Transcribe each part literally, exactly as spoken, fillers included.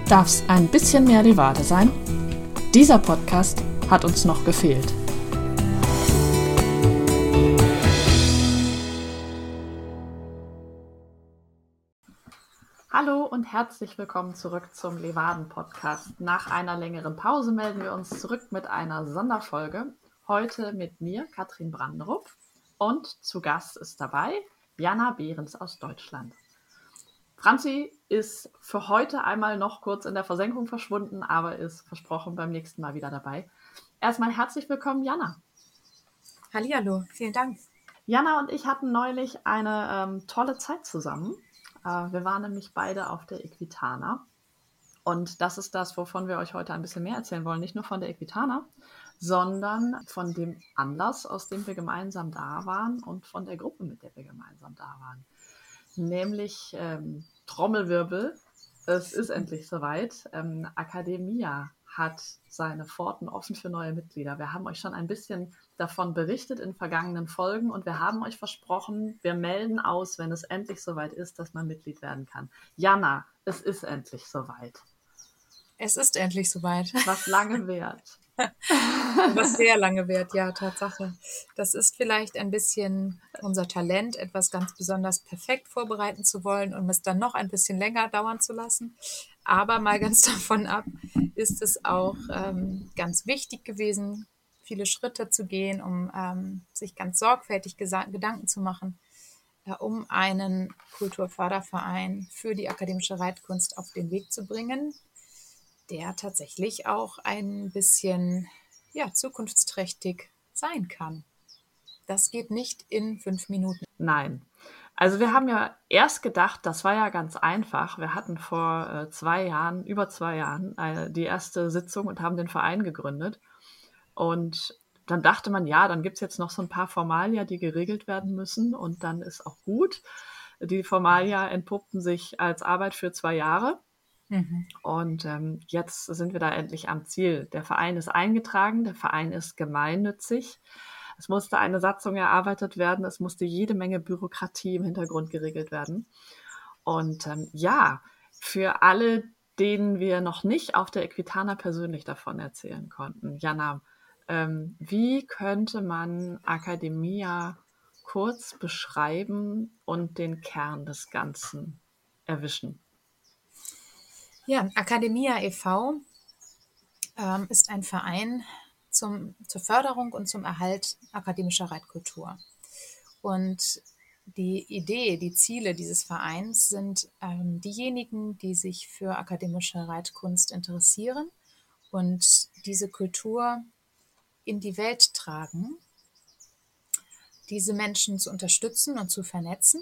Darf's ein bisschen mehr Levade sein? Dieser Podcast hat uns noch gefehlt. Hallo und herzlich willkommen zurück zum Levaden-Podcast. Nach einer längeren Pause melden wir uns zurück mit einer Sonderfolge. Heute mit mir, Katrin Branderup, und zu Gast ist dabei Jana Behrens aus Deutschland. Franzi ist für heute einmal noch kurz in der Versenkung verschwunden, aber ist versprochen beim nächsten Mal wieder dabei. Erstmal herzlich willkommen, Jana. Hallihallo, vielen Dank. Jana und ich hatten neulich eine ähm, tolle Zeit zusammen. Äh, wir waren nämlich beide auf der Equitana. Und das ist das, wovon wir euch heute ein bisschen mehr erzählen wollen. Nicht nur von der Equitana, sondern von dem Anlass, aus dem wir gemeinsam da waren und von der Gruppe, mit der wir gemeinsam da waren. Nämlich ähm, Trommelwirbel, es ist endlich soweit. Ähm, Academia hat seine Pforten offen für neue Mitglieder. Wir haben euch schon ein bisschen davon berichtet in vergangenen Folgen und wir haben euch versprochen, wir melden aus, wenn es endlich soweit ist, dass man Mitglied werden kann. Jana, es ist endlich soweit. Es ist endlich soweit. Was lange währt. Was sehr lange währt, ja, Tatsache. Das ist vielleicht ein bisschen unser Talent, etwas ganz besonders perfekt vorbereiten zu wollen und es dann noch ein bisschen länger dauern zu lassen. Aber mal ganz davon ab, ist es auch ähm, ganz wichtig gewesen, viele Schritte zu gehen, um ähm, sich ganz sorgfältig gesa- Gedanken zu machen, äh, um einen Kulturförderverein für die akademische Reitkunst auf den Weg zu bringen, der tatsächlich auch ein bisschen ja, zukunftsträchtig sein kann. Das geht nicht in fünf Minuten. Nein. Also wir haben ja erst gedacht, das war ja ganz einfach. Wir hatten vor äh, zwei Jahren, über zwei Jahren, äh, die erste Sitzung und haben den Verein gegründet. Und dann dachte man, ja, dann gibt es jetzt noch so ein paar Formalia, die geregelt werden müssen und dann ist auch gut. Die Formalia entpuppten sich als Arbeit für zwei Jahre. Mhm. Und ähm, jetzt sind wir da endlich am Ziel. Der Verein ist eingetragen, der Verein ist gemeinnützig. Es musste eine Satzung erarbeitet werden, es musste jede Menge Bürokratie im Hintergrund geregelt werden. Und ähm, ja, für alle, denen wir noch nicht auf der Equitana persönlich davon erzählen konnten, Jana, ähm, wie könnte man Academia kurz beschreiben und den Kern des Ganzen erwischen? Ja, Academia e V ähm, ist ein Verein zum, zur Förderung und zum Erhalt akademischer Reitkultur. Und die Idee, die Ziele dieses Vereins sind ähm, diejenigen, die sich für akademische Reitkunst interessieren und diese Kultur in die Welt tragen, diese Menschen zu unterstützen und zu vernetzen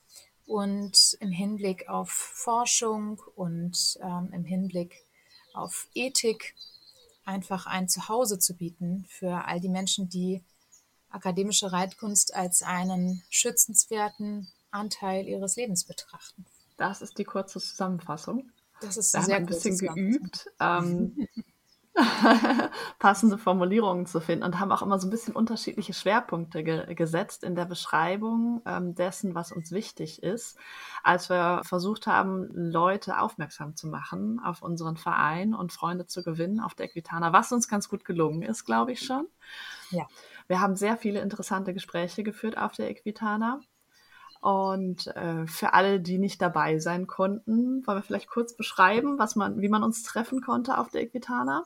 und im Hinblick auf Forschung und ähm, im Hinblick auf Ethik einfach ein Zuhause zu bieten für all die Menschen, die akademische Reitkunst als einen schützenswerten Anteil ihres Lebens betrachten. Das ist die kurze Zusammenfassung. Das ist Wir eine haben sehr ein bisschen kurze geübt, ähm, passende Formulierungen zu finden und haben auch immer so ein bisschen unterschiedliche Schwerpunkte ge- gesetzt in der Beschreibung ähm, dessen, was uns wichtig ist, als wir versucht haben, Leute aufmerksam zu machen auf unseren Verein und Freunde zu gewinnen auf der Equitana, was uns ganz gut gelungen ist, glaube ich schon. Ja. Wir haben sehr viele interessante Gespräche geführt auf der Equitana. Und äh, für alle, die nicht dabei sein konnten, wollen wir vielleicht kurz beschreiben, was man, wie man uns treffen konnte auf der Equitana?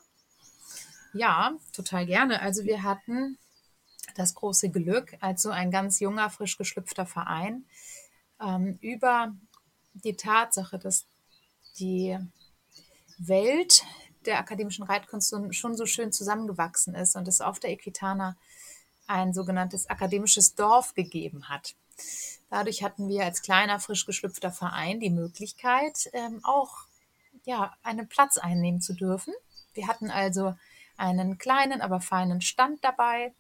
Ja, total gerne. Also wir hatten das große Glück, als so ein ganz junger, frisch geschlüpfter Verein, ähm, über die Tatsache, dass die Welt der akademischen Reitkunst so, schon so schön zusammengewachsen ist und es auf der Equitana ein sogenanntes akademisches Dorf gegeben hat. Dadurch hatten wir als kleiner, frisch geschlüpfter Verein die Möglichkeit, ähm, auch ja, einen Platz einnehmen zu dürfen. Wir hatten also einen kleinen, aber feinen Stand dabei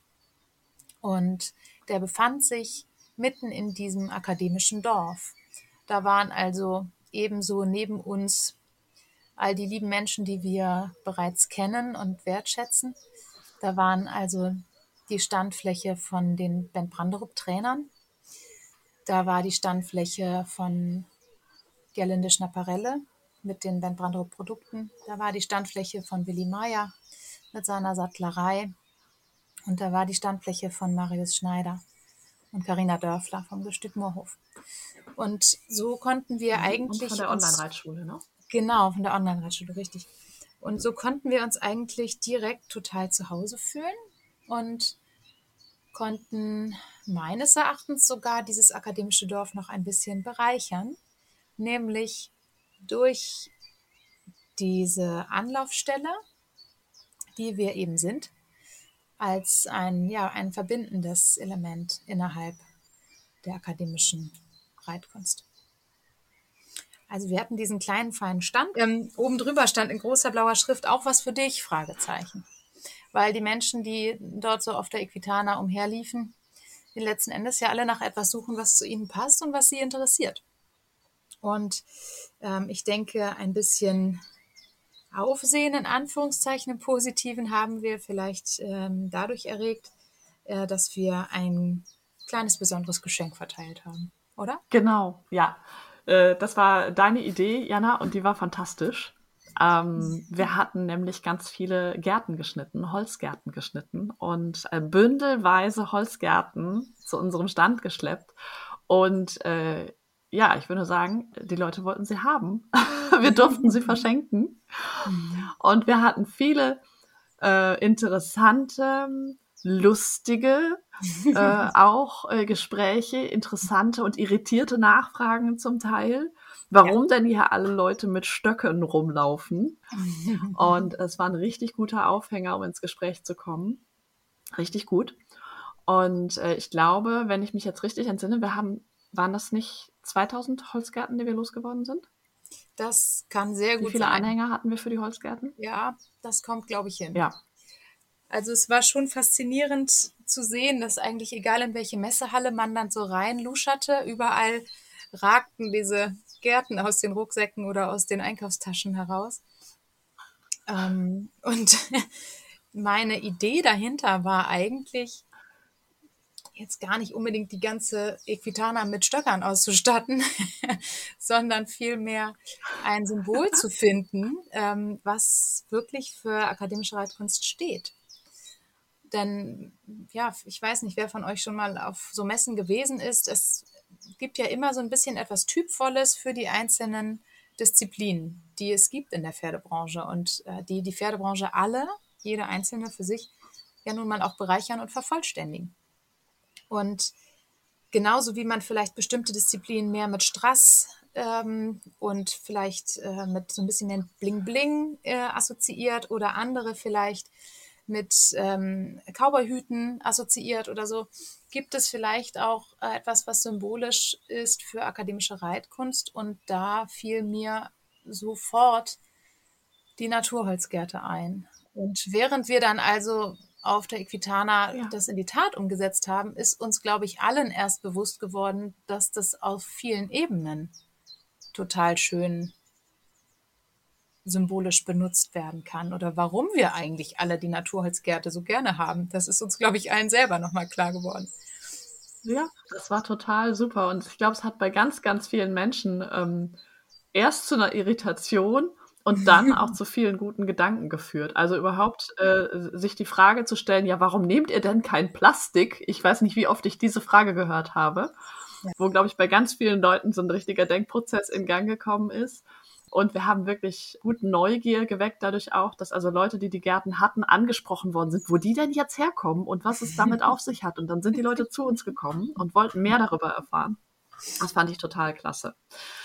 und der befand sich mitten in diesem akademischen Dorf. Da waren also ebenso neben uns all die lieben Menschen, die wir bereits kennen und wertschätzen. Da waren also die Standfläche von den Ben Branderup-Trainern. Da war die Standfläche von Gerlinde Schnaparelle. mit den Ben Branderup-Produkten. Da war die Standfläche von Willi Meyer mit seiner Sattlerei. Und da war die Standfläche von Marius Schneider und Carina Dörfler vom Gestüt Moorhof. Und so konnten wir Mhm. Und eigentlich von der uns, Online-Reitschule, ne? genau, von der Online-Reitschule, richtig. Und so konnten wir uns eigentlich direkt total zu Hause fühlen und konnten meines Erachtens sogar dieses akademische Dorf noch ein bisschen bereichern, nämlich durch diese Anlaufstelle, die wir eben sind, als ein, ja, ein verbindendes Element innerhalb der akademischen Reitkunst. Also wir hatten diesen kleinen, feinen Stand. Ähm, oben drüber stand in großer blauer Schrift auch was für dich, Fragezeichen. Weil die Menschen, die dort so auf der Equitana umherliefen, die letzten Endes ja alle nach etwas suchen, was zu ihnen passt und was sie interessiert. Und ähm, ich denke, ein bisschen Aufsehen in Anführungszeichen im Positiven haben wir vielleicht ähm, dadurch erregt, äh, dass wir ein kleines besonderes Geschenk verteilt haben, oder? Genau, ja. Äh, das war deine Idee, Jana, und die war fantastisch. Ähm, wir hatten nämlich ganz viele Gärten geschnitten, Holzgärten geschnitten und äh, bündelweise Holzgärten zu unserem Stand geschleppt. Und äh, ja, ich würde sagen, die Leute wollten sie haben. Wir durften sie verschenken. Mhm. Und wir hatten viele äh, interessante, lustige, äh, auch äh, Gespräche, interessante und irritierte Nachfragen zum Teil. Ja. Warum denn hier alle Leute mit Stöcken rumlaufen? Und es war ein richtig guter Aufhänger, um ins Gespräch zu kommen. Richtig gut. Und äh, ich glaube, wenn ich mich jetzt richtig entsinne, wir haben, waren das nicht zweitausend Holzgärten, die wir losgeworden sind? Das kann sehr Wie gut viele sein. Anhänger hatten wir für die Holzgärten? Ja, das kommt, glaube ich, hin. Ja. Also es war schon faszinierend zu sehen, dass eigentlich egal in welche Messehalle man dann so reinluscherte, überall ragten diese Gärten aus den Rucksäcken oder aus den Einkaufstaschen heraus. Ähm, und meine Idee dahinter war eigentlich, jetzt gar nicht unbedingt die ganze Equitana mit Stöckern auszustatten, sondern vielmehr ein Symbol zu finden, ähm, was wirklich für akademische Reitkunst steht. Denn, ja, ich weiß nicht, wer von euch schon mal auf so Messen gewesen ist. Es gibt ja immer so ein bisschen etwas Typvolles für die einzelnen Disziplinen, die es gibt in der Pferdebranche und äh, die die Pferdebranche alle, jede einzelne für sich, ja nun mal auch bereichern und vervollständigen. Und genauso wie man vielleicht bestimmte Disziplinen mehr mit Strass ähm, und vielleicht äh, mit so ein bisschen mehr Bling-Bling äh, assoziiert oder andere vielleicht mit ähm, Cowboyhüten assoziiert oder so, gibt es vielleicht auch äh, etwas, was symbolisch ist für akademische Reitkunst. Und da fiel mir sofort die Naturholzgärte ein. Und während wir dann also auf der Equitana Ja. das in die Tat umgesetzt haben, ist uns, glaube ich, allen erst bewusst geworden, dass das auf vielen Ebenen total schön symbolisch benutzt werden kann oder warum wir eigentlich alle die Naturholzgärte so gerne haben. Das ist uns, glaube ich, allen selber nochmal klar geworden. Ja, das war total super. Und ich glaube, es hat bei ganz, ganz vielen Menschen ähm, erst zu einer Irritation und dann auch zu vielen guten Gedanken geführt. Also überhaupt äh, sich die Frage zu stellen, ja, warum nehmt ihr denn kein Plastik? Ich weiß nicht, wie oft ich diese Frage gehört habe, Ja. wo, glaube ich, bei ganz vielen Leuten so ein richtiger Denkprozess in Gang gekommen ist. Und wir haben wirklich gut Neugier geweckt dadurch auch, dass also Leute, die die Gärten hatten, angesprochen worden sind, wo die denn jetzt herkommen und was es damit auf sich hat. Und dann sind die Leute zu uns gekommen und wollten mehr darüber erfahren. Das fand ich total klasse.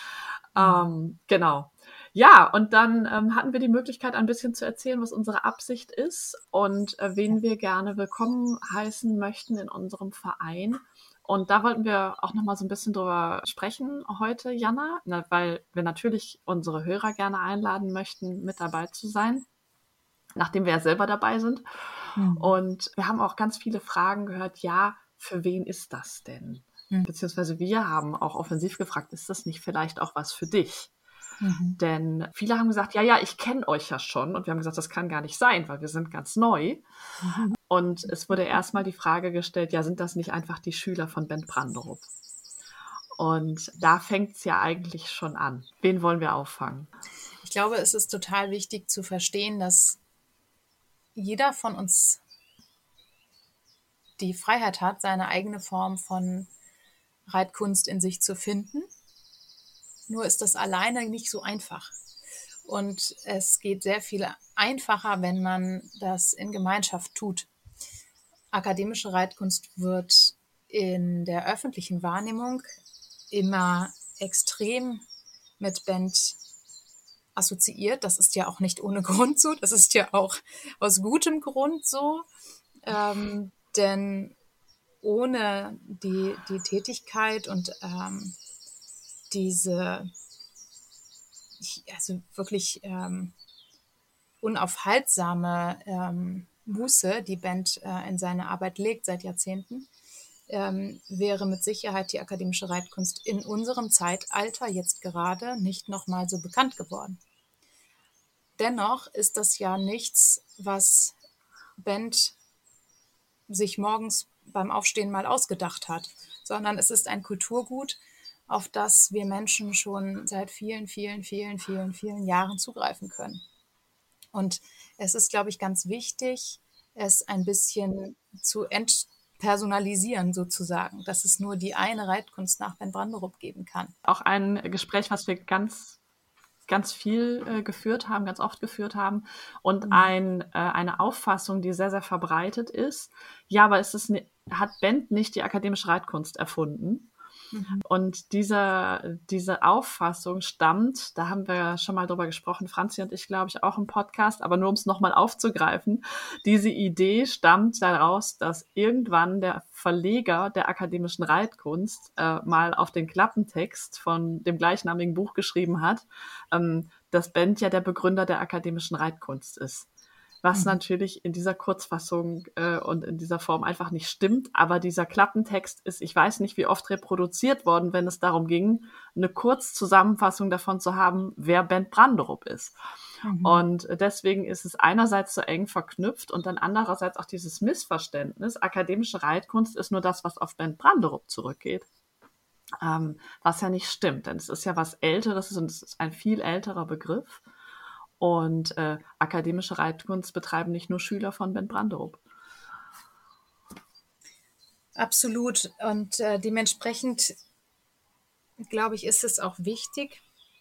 Ähm, genau. Ja, und dann ähm, hatten wir die Möglichkeit, ein bisschen zu erzählen, was unsere Absicht ist und äh, wen wir gerne willkommen heißen möchten in unserem Verein. Und da wollten wir auch noch mal so ein bisschen drüber sprechen heute, Jana, na, weil wir natürlich unsere Hörer gerne einladen möchten, mit dabei zu sein, nachdem wir ja selber dabei sind. Mhm. Und wir haben auch ganz viele Fragen gehört, ja, für wen ist das denn? Mhm. Beziehungsweise wir haben auch offensiv gefragt, ist das nicht vielleicht auch was für dich? Mhm. Denn viele haben gesagt, ja, ja, ich kenne euch ja schon. Und wir haben gesagt, das kann gar nicht sein, weil wir sind ganz neu. Und es wurde erstmal die Frage gestellt, ja, sind das nicht einfach die Schüler von Ben Branderup? Und da fängt es ja eigentlich schon an. Wen wollen wir auffangen? glaube, es ist total wichtig zu verstehen, dass jeder von uns die Freiheit hat, seine eigene Form von Reitkunst in sich zu finden. Nur ist das alleine nicht so einfach. Und es geht sehr viel einfacher, wenn man das in Gemeinschaft tut. Akademische Reitkunst wird in der öffentlichen Wahrnehmung immer extrem mit Band assoziiert. Das ist ja auch nicht ohne Grund so. Das ist ja auch aus gutem Grund so. Ähm, denn ohne die, die Tätigkeit und ähm, diese also wirklich ähm, unaufhaltsame ähm, Muße, die Bent äh, in seine Arbeit legt seit Jahrzehnten, ähm, wäre mit Sicherheit die akademische Reitkunst in unserem Zeitalter jetzt gerade nicht nochmal so bekannt geworden. Dennoch ist das ja nichts, was Bent sich morgens beim Aufstehen mal ausgedacht hat, sondern es ist ein Kulturgut, auf das wir Menschen schon seit vielen, vielen, vielen, vielen, vielen Jahren zugreifen können. Und es ist, glaube ich, ganz wichtig, es ein bisschen zu entpersonalisieren sozusagen, dass es nur die eine Reitkunst nach Ben Branderup geben kann. Auch ein Gespräch, was wir ganz, ganz viel äh, geführt haben, ganz oft geführt haben und mhm. ein, äh, eine Auffassung, die sehr, sehr verbreitet ist. Ja, aber ist es ne, hat Bent nicht die akademische Reitkunst erfunden? Mhm. Und diese, diese Auffassung stammt, da haben wir schon mal drüber gesprochen, Franzi und ich, glaube ich, auch im Podcast, aber nur um es nochmal aufzugreifen, diese Idee stammt daraus, dass irgendwann der Verleger der akademischen Reitkunst äh, mal auf den Klappentext von dem gleichnamigen Buch geschrieben hat, ähm, dass Bent ja der Begründer der akademischen Reitkunst ist. Was mhm. natürlich in dieser Kurzfassung äh, und in dieser Form einfach nicht stimmt. Aber dieser Klappentext ist, ich weiß nicht, wie oft reproduziert worden, wenn es darum ging, eine Kurzzusammenfassung davon zu haben, wer Bent Branderup ist. Mhm. Und deswegen ist es einerseits so eng verknüpft und dann andererseits auch dieses Missverständnis, akademische Reitkunst ist nur das, was auf Bent Branderup zurückgeht. Ähm, was ja nicht stimmt, denn es ist ja was Älteres und es ist ein viel älterer Begriff. Und äh, akademische Reitkunst betreiben nicht nur Schüler von Bent Branderup. Absolut. Und äh, dementsprechend, glaube ich, ist es auch wichtig,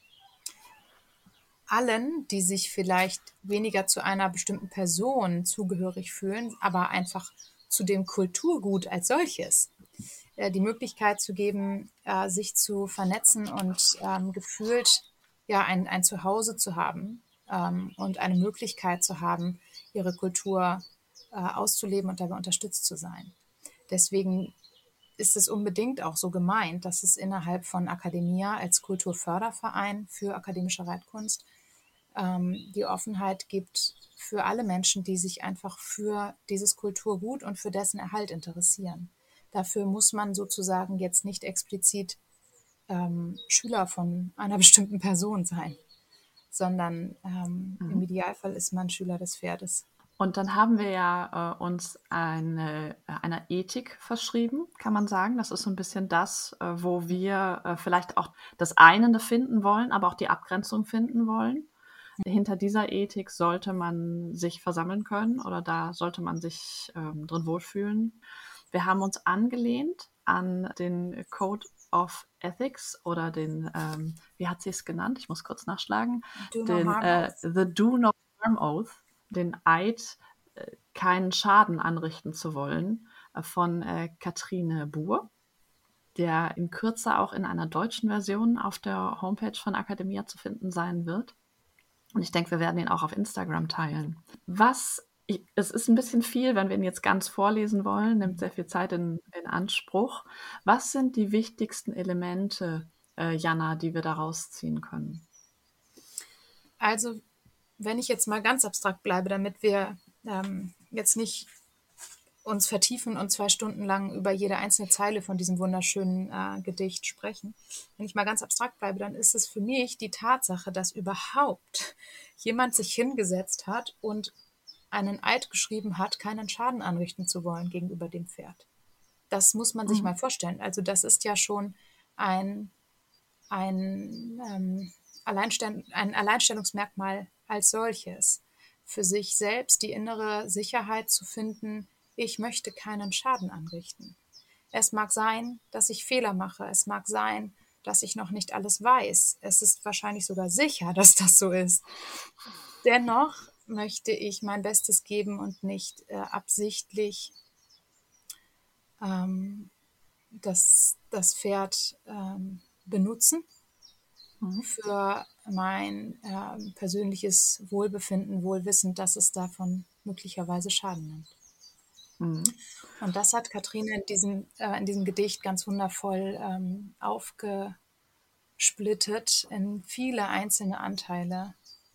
allen, die sich vielleicht weniger zu einer bestimmten Person zugehörig fühlen, aber einfach zu dem Kulturgut als solches, äh, die Möglichkeit zu geben, äh, sich zu vernetzen und ähm, gefühlt ja, ein, ein Zuhause zu haben. Und eine Möglichkeit zu haben, ihre Kultur äh, auszuleben und dabei unterstützt zu sein. Deswegen ist es unbedingt auch so gemeint, dass es innerhalb von Academia als Kulturförderverein für akademische Reitkunst ähm, die Offenheit gibt für alle Menschen, die sich einfach für dieses Kulturgut und für dessen Erhalt interessieren. Dafür muss man sozusagen jetzt nicht explizit ähm, Schüler von einer bestimmten Person sein, sondern ähm, mhm. im Idealfall ist man Schüler des Pferdes. Und dann haben wir ja äh, uns eine, einer Ethik verschrieben, kann man sagen. Das ist so ein bisschen das, äh, wo wir äh, vielleicht auch das Einende finden wollen, aber auch die Abgrenzung finden wollen. Mhm. Hinter dieser Ethik sollte man sich versammeln können oder da sollte man sich ähm, drin wohlfühlen. Wir haben uns angelehnt an den Code of Ethics oder den, ähm, wie hat sie es genannt? Ich muss kurz nachschlagen. Do den no äh, The Do No Harm Oath, den Eid, äh, keinen Schaden anrichten zu wollen, äh, von äh, Kathrine Buhr, der in Kürze auch in einer deutschen Version auf der Homepage von Academia zu finden sein wird. Und ich denke, wir werden ihn auch auf Instagram teilen. Was Ich, es ist ein bisschen viel, wenn wir ihn jetzt ganz vorlesen wollen, nimmt sehr viel Zeit in, in Anspruch. Was sind die wichtigsten Elemente, äh, Jana, die wir daraus ziehen können? Also, wenn ich jetzt mal ganz abstrakt bleibe, damit wir ähm, jetzt nicht uns vertiefen und zwei Stunden lang über jede einzelne Zeile von diesem wunderschönen äh, Gedicht sprechen. Wenn ich mal ganz abstrakt bleibe, dann ist es für mich die Tatsache, dass überhaupt jemand sich hingesetzt hat und einen Eid geschrieben hat, keinen Schaden anrichten zu wollen gegenüber dem Pferd. Das muss man sich mhm. mal vorstellen. Also das ist ja schon ein, ein, ähm, Alleinstell- ein Alleinstellungsmerkmal als solches. Für sich selbst die innere Sicherheit zu finden, ich möchte keinen Schaden anrichten. Es mag sein, dass ich Fehler mache. Es mag sein, dass ich noch nicht alles weiß. Es ist wahrscheinlich sogar sicher, dass das so ist. Dennoch möchte ich mein Bestes geben und nicht äh, absichtlich ähm, das, das Pferd ähm, benutzen Mhm. für mein ähm, persönliches Wohlbefinden, wohlwissend, dass es davon möglicherweise Schaden nimmt. Mhm. Und das hat Katrine in diesem, äh, in diesem Gedicht ganz wundervoll ähm, aufgesplittet in viele einzelne Anteile,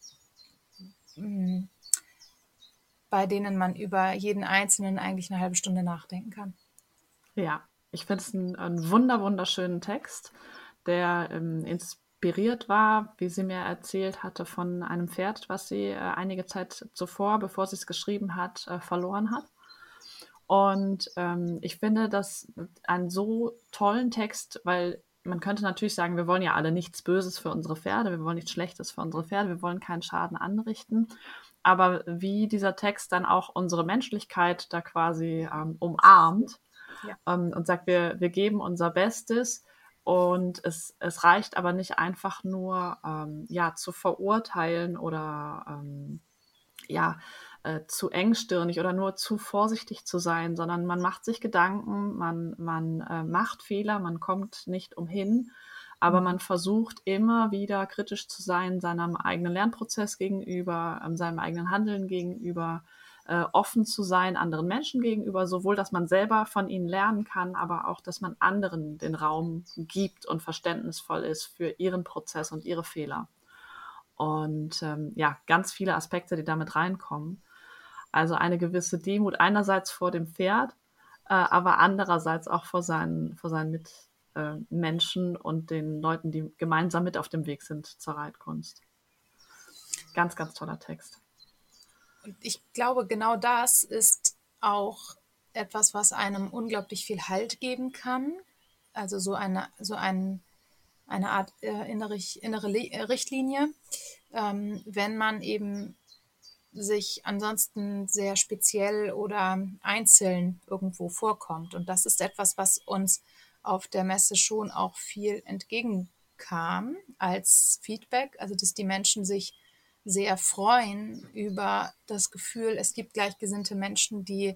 mh, bei denen man über jeden einzelnen eigentlich eine halbe Stunde nachdenken kann. Ja, ich finde es einen, einen wunder wunderschönen Text, der ähm, inspiriert war, wie sie mir erzählt hatte, von einem Pferd, was sie äh, einige Zeit zuvor, bevor sie es geschrieben hat, äh, verloren hat. Und ähm, ich finde das einen so tollen Text, weil man könnte natürlich sagen, wir wollen ja alle nichts Böses für unsere Pferde, wir wollen nichts Schlechtes für unsere Pferde, wir wollen keinen Schaden anrichten. Aber wie dieser Text dann auch unsere Menschlichkeit da quasi ähm, umarmt, Ja. ähm, und sagt, wir, wir geben unser Bestes. Und es, es reicht aber nicht einfach nur ähm, ja, zu verurteilen oder ähm, ja, äh, zu engstirnig oder nur zu vorsichtig zu sein, sondern man macht sich Gedanken, man, man äh, macht Fehler, man kommt nicht umhin, aber man versucht immer wieder kritisch zu sein, seinem eigenen Lernprozess gegenüber, ähm, seinem eigenen Handeln gegenüber, äh, offen zu sein, anderen Menschen gegenüber, sowohl, dass man selber von ihnen lernen kann, aber auch, dass man anderen den Raum gibt und verständnisvoll ist für ihren Prozess und ihre Fehler. Und ähm, ja, ganz viele Aspekte, die damit reinkommen. Also eine gewisse Demut einerseits vor dem Pferd, äh, aber andererseits auch vor seinen, vor seinen Mitmenschen äh, und den Leuten, die gemeinsam mit auf dem Weg sind zur Reitkunst. Ganz, ganz toller Text. Und ich glaube, genau das ist auch etwas, was einem unglaublich viel Halt geben kann. Also so eine, so ein, eine Art äh, innere, innere Le- Richtlinie, ähm, wenn man eben sich ansonsten sehr speziell oder einzeln irgendwo vorkommt. Und das ist etwas, was uns auf der Messe schon auch viel entgegenkam als Feedback, also dass die Menschen sich sehr freuen über das Gefühl, es gibt gleichgesinnte Menschen, die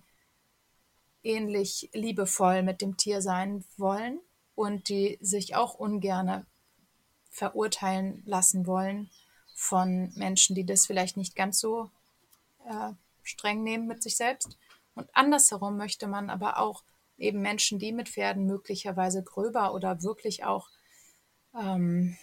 ähnlich liebevoll mit dem Tier sein wollen und die sich auch ungerne verurteilen lassen wollen von Menschen, die das vielleicht nicht ganz so äh, streng nehmen mit sich selbst. Und andersherum möchte man aber auch eben Menschen, die mit Pferden möglicherweise gröber oder wirklich auch ähm,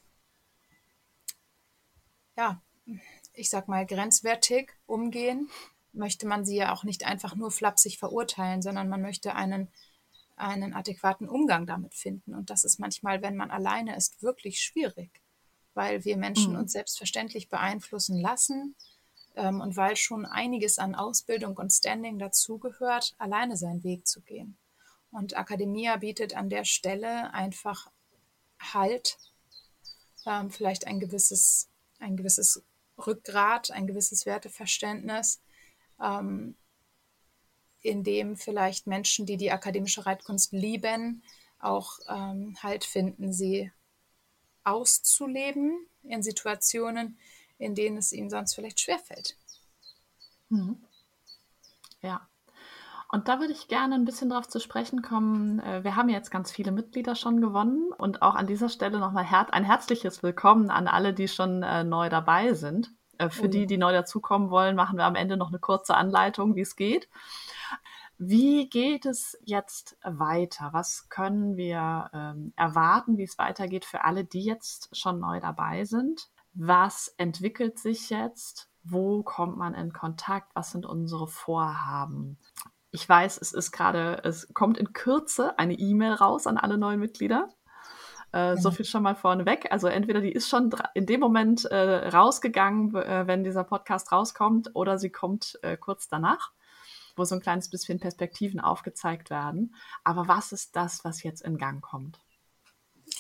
ja, ich sag mal, grenzwertig umgehen, möchte man sie ja auch nicht einfach nur flapsig verurteilen, sondern man möchte einen, einen adäquaten Umgang damit finden. Und das ist manchmal, wenn man alleine ist, wirklich schwierig, weil wir Menschen Mhm. uns selbstverständlich beeinflussen lassen ähm, und weil schon einiges an Ausbildung und Standing dazugehört, alleine seinen Weg zu gehen. Und Academia bietet an der Stelle einfach Halt, ähm, vielleicht ein gewisses, ein gewisses Rückgrat, ein gewisses Werteverständnis, ähm, in dem vielleicht Menschen, die die akademische Reitkunst lieben, auch ähm, Halt finden, sie auszuleben in Situationen, in denen es ihnen sonst vielleicht schwerfällt. Mhm. Ja. Und da würde ich gerne ein bisschen drauf zu sprechen kommen. Äh, Wir haben jetzt ganz viele Mitglieder schon gewonnen und auch an dieser Stelle nochmal her ein herzliches Willkommen an alle, die schon äh, neu dabei sind. Äh, Oh Für ja. die, die neu dazukommen wollen, machen wir am Ende noch eine kurze Anleitung, wie es geht. Wie geht es jetzt weiter? Was können wir ähm, erwarten, wie es weitergeht für alle, die jetzt schon neu dabei sind? Was entwickelt sich jetzt? Wo kommt man in Kontakt? Was sind unsere Vorhaben? Ich weiß, es ist gerade, es kommt in Kürze eine E-Mail raus an alle neuen Mitglieder. Äh, so Genau. viel schon mal vorneweg. Also entweder die ist schon in dem Moment äh, rausgegangen, äh, wenn dieser Podcast rauskommt, oder sie kommt äh, kurz danach, wo so ein kleines bisschen Perspektiven aufgezeigt werden. Aber was ist das, was jetzt in Gang kommt?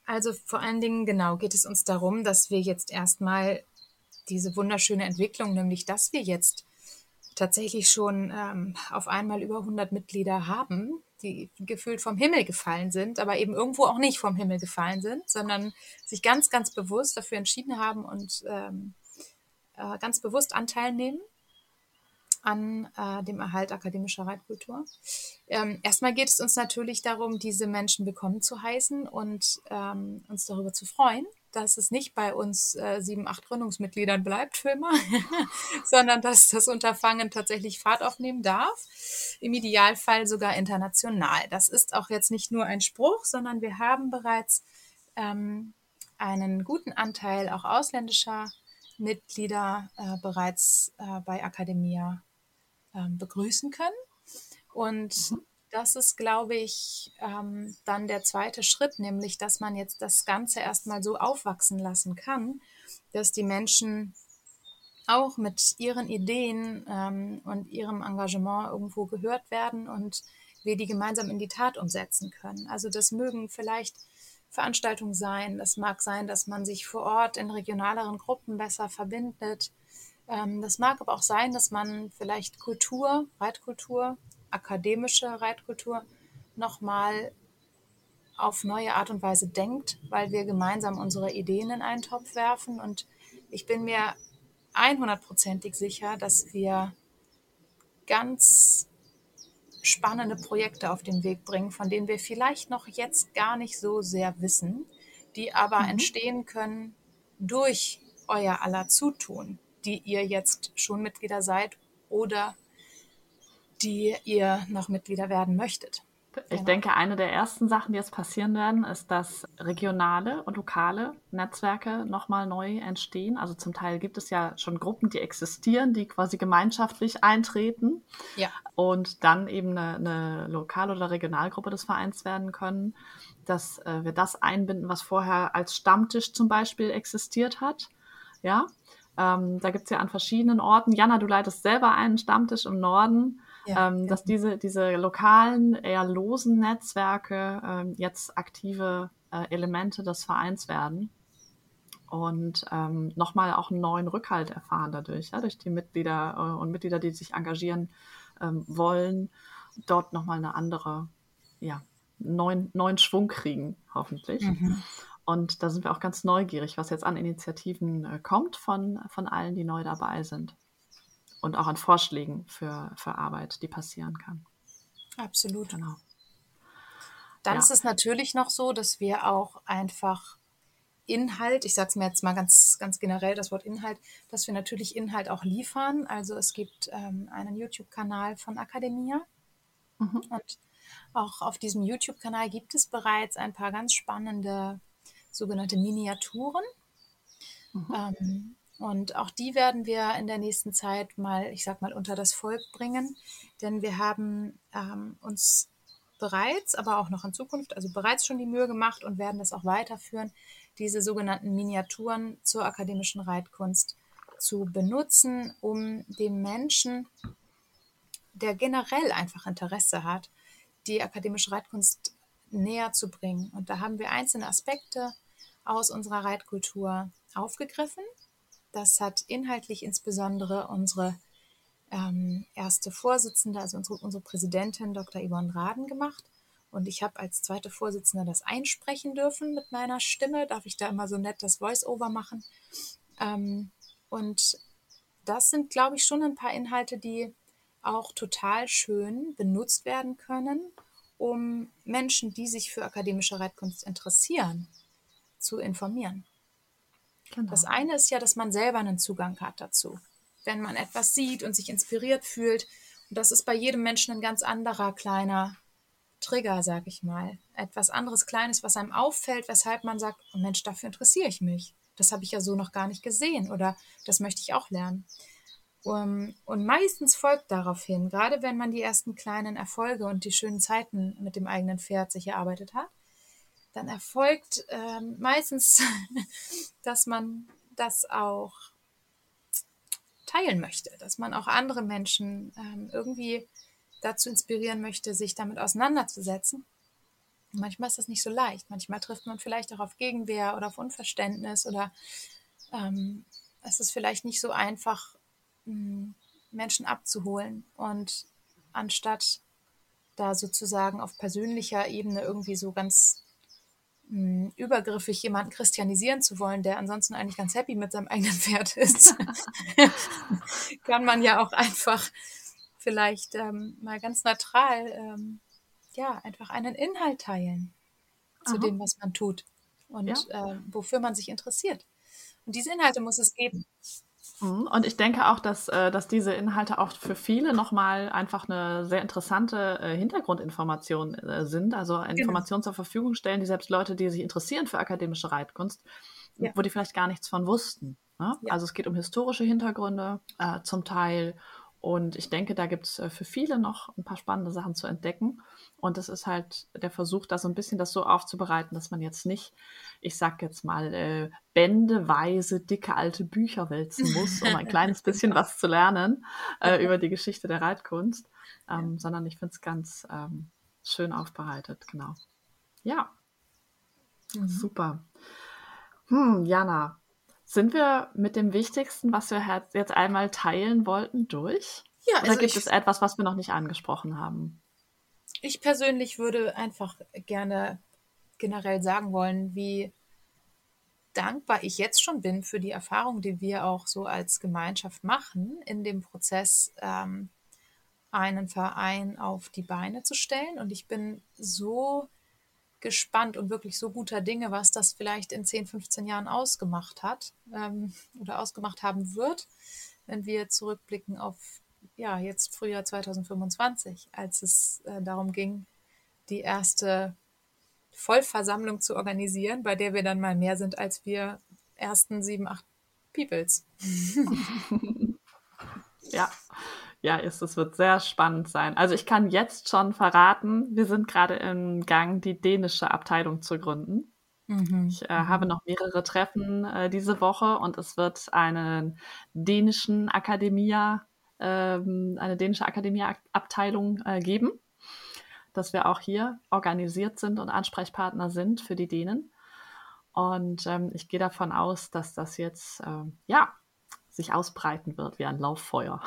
Also vor allen Dingen, genau, geht es uns darum, dass wir jetzt erstmal diese wunderschöne Entwicklung, nämlich dass wir jetzt tatsächlich schon ähm, auf einmal über hundert Mitglieder haben, die gefühlt vom Himmel gefallen sind, aber eben irgendwo auch nicht vom Himmel gefallen sind, sondern sich ganz, ganz bewusst dafür entschieden haben und ähm, äh, ganz bewusst Anteil nehmen an äh, dem Erhalt akademischer Reitkultur. Ähm, erstmal geht es uns natürlich darum, diese Menschen willkommen zu heißen und ähm, uns darüber zu freuen, dass es nicht bei uns äh, sieben, acht Gründungsmitgliedern bleibt für immer, sondern dass das Unterfangen tatsächlich Fahrt aufnehmen darf. Im Idealfall sogar international. Das ist auch jetzt nicht nur ein Spruch, sondern wir haben bereits ähm, einen guten Anteil auch ausländischer Mitglieder äh, bereits äh, bei Academia ähm, begrüßen können. Und Mhm. das ist, glaube ich, ähm, dann der zweite Schritt, nämlich, dass man jetzt das Ganze erstmal so aufwachsen lassen kann, dass die Menschen auch mit ihren Ideen ähm, und ihrem Engagement irgendwo gehört werden und wir die gemeinsam in die Tat umsetzen können. Also das mögen vielleicht Veranstaltungen sein, das mag sein, dass man sich vor Ort in regionaleren Gruppen besser verbindet. Ähm, das mag aber auch sein, dass man vielleicht Kultur, Reitkultur, akademische Reitkultur nochmal auf neue Art und Weise denkt, weil wir gemeinsam unsere Ideen in einen Topf werfen. Und ich bin mir hundertprozentig sicher, dass wir ganz spannende Projekte auf den Weg bringen, von denen wir vielleicht noch jetzt gar nicht so sehr wissen, die aber Mhm. entstehen können durch euer aller Zutun, die ihr jetzt schon Mitglieder seid oder die ihr noch Mitglieder werden möchtet. Ich Genau. denke, eine der ersten Sachen, die jetzt passieren werden, ist, dass regionale und lokale Netzwerke nochmal neu entstehen. Also zum Teil gibt es ja schon Gruppen, die existieren, die quasi gemeinschaftlich eintreten Ja. und dann eben eine, eine Lokal- oder Regionalgruppe des Vereins werden können, dass äh, wir das einbinden, was vorher als Stammtisch zum Beispiel existiert hat. Ja, ähm, da gibt es ja an verschiedenen Orten. Jana, du leitest selber einen Stammtisch im Norden, Ja, ähm, dass genau. diese, diese lokalen, eher losen Netzwerke ähm, jetzt aktive äh, Elemente des Vereins werden und ähm, nochmal auch einen neuen Rückhalt erfahren dadurch, ja, durch die Mitglieder äh, und Mitglieder, die sich engagieren ähm, wollen, dort nochmal eine andere, ja, neuen, neuen Schwung kriegen, hoffentlich. Mhm. Und da sind wir auch ganz neugierig, was jetzt an Initiativen äh, kommt von, von allen, die neu dabei sind. Und auch an Vorschlägen für, für Arbeit, die passieren kann. Absolut. Genau. Dann ist Ja. es natürlich noch so, dass wir auch einfach Inhalt, ich sage es mir jetzt mal ganz, ganz generell, das Wort Inhalt, dass wir natürlich Inhalt auch liefern. Also es gibt ähm, einen YouTube-Kanal von Academia Mhm. und auch auf diesem YouTube-Kanal gibt es bereits ein paar ganz spannende sogenannte Miniaturen. Mhm. Ähm, und auch die werden wir in der nächsten Zeit mal, ich sag mal, unter das Volk bringen, denn wir haben ähm, uns bereits, aber auch noch in Zukunft, also bereits schon die Mühe gemacht und werden das auch weiterführen, diese sogenannten Miniaturen zur akademischen Reitkunst zu benutzen, um dem Menschen, der generell einfach Interesse hat, die akademische Reitkunst näher zu bringen. Und da haben wir einzelne Aspekte aus unserer Reitkultur aufgegriffen. Das hat inhaltlich insbesondere unsere ähm, erste Vorsitzende, also unsere, unsere Präsidentin Doktor Yvonne Raden gemacht. Und ich habe als zweite Vorsitzende das einsprechen dürfen mit meiner Stimme. Darf ich da immer so nett das Voice-Over machen? Ähm, und das sind, glaube ich, schon ein paar Inhalte, die auch total schön benutzt werden können, um Menschen, die sich für akademische Reitkunst interessieren, zu informieren. Das Genau. eine ist ja, dass man selber einen Zugang hat dazu. Wenn man etwas sieht und sich inspiriert fühlt, und das ist bei jedem Menschen ein ganz anderer kleiner Trigger, sag ich mal. Etwas anderes Kleines, was einem auffällt, weshalb man sagt, oh Mensch, dafür interessiere ich mich. Das habe ich ja so noch gar nicht gesehen oder das möchte ich auch lernen. Um, und meistens folgt daraufhin, gerade wenn man die ersten kleinen Erfolge und die schönen Zeiten mit dem eigenen Pferd sich erarbeitet hat, dann erfolgt ähm, meistens, dass man das auch teilen möchte, dass man auch andere Menschen ähm, irgendwie dazu inspirieren möchte, sich damit auseinanderzusetzen. Manchmal ist das nicht so leicht. Manchmal trifft man vielleicht auch auf Gegenwehr oder auf Unverständnis oder ähm, es ist vielleicht nicht so einfach, mh, Menschen abzuholen. Und anstatt da sozusagen auf persönlicher Ebene irgendwie so ganz mh, übergriffig jemanden christianisieren zu wollen, der ansonsten eigentlich ganz happy mit seinem eigenen Pferd ist, kann man ja auch einfach vielleicht ähm, mal ganz neutral ähm, ja, einfach einen Inhalt teilen zu Aha, dem, was man tut ja. und äh, wofür man sich interessiert. Und diese Inhalte muss es geben. Mhm. Und ich denke auch, dass, äh, dass diese Inhalte auch für viele nochmal einfach eine sehr interessante äh, Hintergrundinformation äh, sind, also Genau. Informationen zur Verfügung stellen, die selbst Leute, die sich interessieren für akademische Reitkunst, Ja, wo die vielleicht gar nichts von wussten. Ne? ja. Also es geht um historische Hintergründe äh, zum Teil. Und ich denke, da gibt es äh, für viele noch ein paar spannende Sachen zu entdecken. Und es ist halt der Versuch, da so ein bisschen das so aufzubereiten, dass man jetzt nicht, ich sag jetzt mal, äh, bändeweise dicke alte Bücher wälzen muss, um ein kleines bisschen Genau. was zu lernen Ja, äh, über die Geschichte der Reitkunst, ja. ähm, sondern ich finde es ganz ähm, schön aufbereitet, genau. Ja, Mhm. super. Hm, Jana, sind wir mit dem Wichtigsten, was wir halt jetzt einmal teilen wollten, durch? Ja, Oder also gibt es ich, etwas, was wir noch nicht angesprochen haben? ich persönlich würde einfach gerne generell sagen wollen, wie dankbar ich jetzt schon bin für die Erfahrung, die wir auch so als Gemeinschaft machen, in dem Prozess, ähm, einen Verein auf die Beine zu stellen. Und ich bin so gespannt und wirklich so guter Dinge, was das vielleicht in zehn, fünfzehn Jahren ausgemacht hat ähm, oder ausgemacht haben wird, wenn wir zurückblicken auf ja, jetzt Frühjahr zwanzig fünfundzwanzig, als es äh, darum ging, die erste Vollversammlung zu organisieren, bei der wir dann mal mehr sind als wir ersten sieben, acht Peoples. Ja, ja, ist, es wird sehr spannend sein. Also ich kann jetzt schon verraten, wir sind gerade im Gang, die dänische Abteilung zu gründen. Mhm. Ich äh, habe Mhm. noch mehrere Treffen äh, diese Woche und es wird einen dänischen Akademia, ähm, eine dänische Akademia-Abteilung äh, geben, dass wir auch hier organisiert sind und Ansprechpartner sind für die Dänen. Und ähm, ich gehe davon aus, dass das jetzt ähm, ja sich ausbreiten wird wie ein Lauffeuer.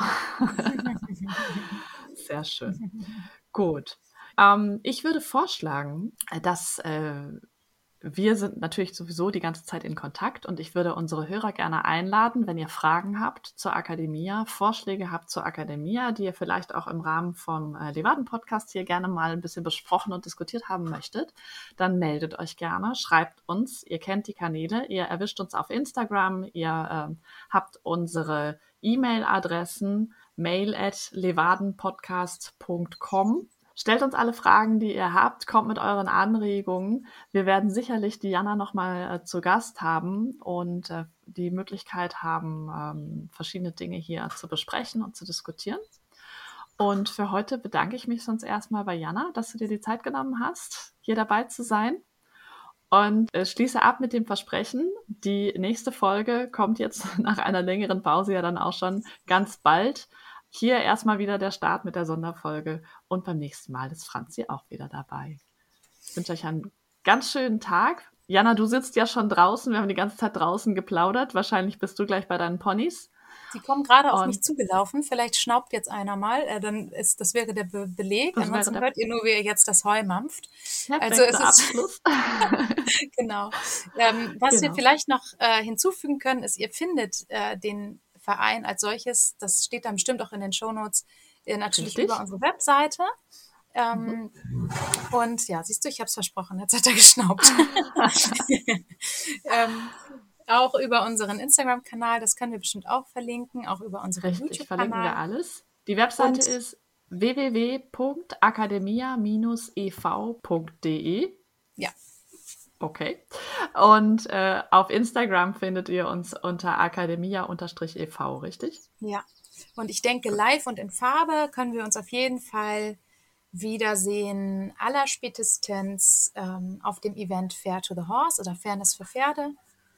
Sehr schön. Gut. Ähm, ich würde vorschlagen, äh, dass äh, wir sind natürlich sowieso die ganze Zeit in Kontakt und ich würde unsere Hörer gerne einladen, wenn ihr Fragen habt zur Akademia, Vorschläge habt zur Akademia, die ihr vielleicht auch im Rahmen vom äh, Levaden-Podcast hier gerne mal ein bisschen besprochen und diskutiert haben möchtet, dann meldet euch gerne, schreibt uns. Ihr kennt die Kanäle, ihr erwischt uns auf Instagram, ihr ähm, habt unsere E-Mail-Adressen mail at levadenpodcast punkt com. Stellt uns alle Fragen, die ihr habt, kommt mit euren Anregungen. Wir werden sicherlich die Jana nochmal äh, zu Gast haben und äh, die Möglichkeit haben, ähm, verschiedene Dinge hier zu besprechen und zu diskutieren. Und für heute bedanke ich mich sonst erstmal bei Jana, dass du dir die Zeit genommen hast, hier dabei zu sein. Und äh, schließe ab mit dem Versprechen, die nächste Folge kommt jetzt nach einer längeren Pause ja dann auch schon ganz bald. Hier erstmal wieder der Start mit der Sonderfolge und beim nächsten Mal ist Franzi auch wieder dabei. Ich wünsche euch einen ganz schönen Tag. Jana, du sitzt ja schon draußen. Wir haben die ganze Zeit draußen geplaudert. Wahrscheinlich bist du gleich bei deinen Ponys. Sie kommen gerade auf mich Und zugelaufen. Vielleicht schnaubt jetzt einer mal. Äh, dann ist, das wäre der Be Beleg. das wäre Ansonsten der hört ihr nur, wie er jetzt das Heu mampft. Also es perfekte ist Abschluss. genau. Ähm, was wir Genau. vielleicht noch äh, hinzufügen können, ist, ihr findet äh, den Verein als solches, das steht dann bestimmt auch in den Shownotes, äh, natürlich über Richtig. unsere Webseite. Mhm. Ähm, und ja, siehst du, ich habe es versprochen, jetzt hat er geschnaubt. ähm, auch über unseren Instagram-Kanal, das können wir bestimmt auch verlinken, auch über unseren Richtig, verlinken wir YouTube-Kanal. alles. Die Webseite Und ist w w w punkt academia e v punkt d e. ja, Okay. Und äh, auf Instagram findet ihr uns unter academia-e v, richtig? ja. Und ich denke, Gut. live und in Farbe können wir uns auf jeden Fall wiedersehen, allerspätestens ähm, auf dem Event Fair to the Horse oder Fairness für Pferde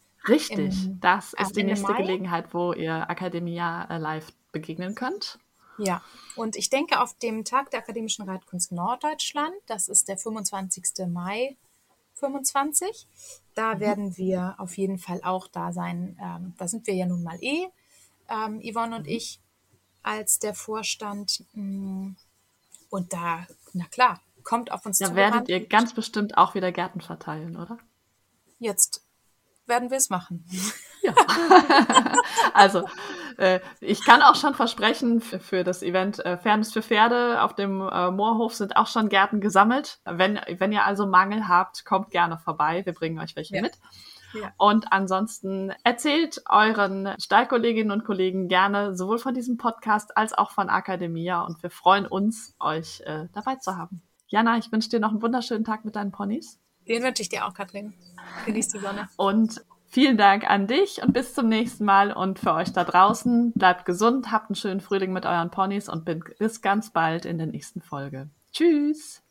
Richtig. im Das äh, ist die Ende nächste Mai. Gelegenheit, wo ihr Academia äh, live begegnen könnt. Ja, und ich denke, auf dem Tag der Akademischen Reitkunst Norddeutschland, das ist der fünfundzwanzigsten Mai fünfundzwanzig, da Mhm. werden wir auf jeden Fall auch da sein. Ähm, da sind wir ja nun mal eh, ähm, Yvonne und Mhm. ich, als der Vorstand. mm, Und da, na klar, kommt auf uns Da werdet zugerannt. ihr ganz bestimmt auch wieder Gärten verteilen, oder? Jetzt werden wir es machen. Ja. Also, äh, ich kann auch schon versprechen, für, für das Event äh, Fairness für Pferde auf dem äh, Moorhof sind auch schon Gärten gesammelt. Wenn, wenn ihr also Mangel habt, kommt gerne vorbei. Wir bringen euch welche Ja. mit. Ja. Und ansonsten erzählt euren Stallkolleginnen und Kollegen gerne sowohl von diesem Podcast als auch von Akademia. Und wir freuen uns, euch äh, dabei zu haben. Jana, ich wünsche dir noch einen wunderschönen Tag mit deinen Ponys. Den wünsche ich dir auch, Katrin. Genieß die Sonne. Und vielen Dank an dich und bis zum nächsten Mal. Und für euch da draußen, bleibt gesund, habt einen schönen Frühling mit euren Ponys und bis ganz bald in der nächsten Folge. Tschüss!